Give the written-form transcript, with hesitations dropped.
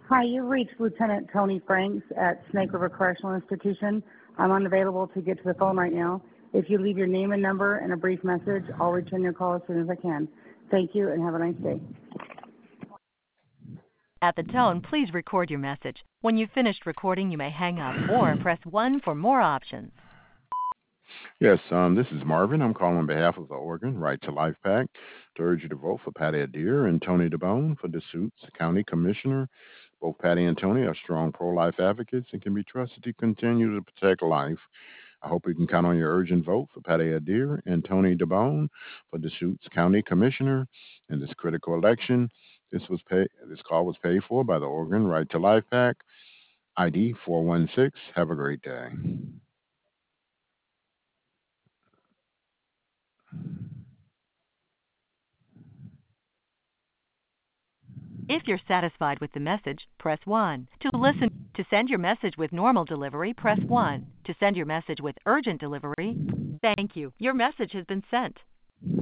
Hi, you've reached Lieutenant Tony Franks at Snake River Correctional Institution. I'm unavailable to get to the phone right now. If you leave your name and number and a brief message, I'll return your call as soon as I can. Thank you and have a nice day. At the tone, please record your message. When you've finished recording, you may hang up or press 1 for more options. Yes, this is Marvin. I'm calling on behalf of the Oregon Right to Life PAC to urge you to vote for Patty Adair and Tony DeBone for Deschutes County Commissioner. Both Patty and Tony are strong pro-life advocates and can be trusted to continue to protect life. I hope you can count on your urgent vote for Patty Adair and Tony DeBone for Deschutes County Commissioner in this critical election. This call was paid for by the Oregon Right to Life PAC, ID 416. Have a great day. If you're satisfied with the message, press 1. To send your message with normal delivery, press 1. To send your message with urgent delivery, thank you. Your message has been sent.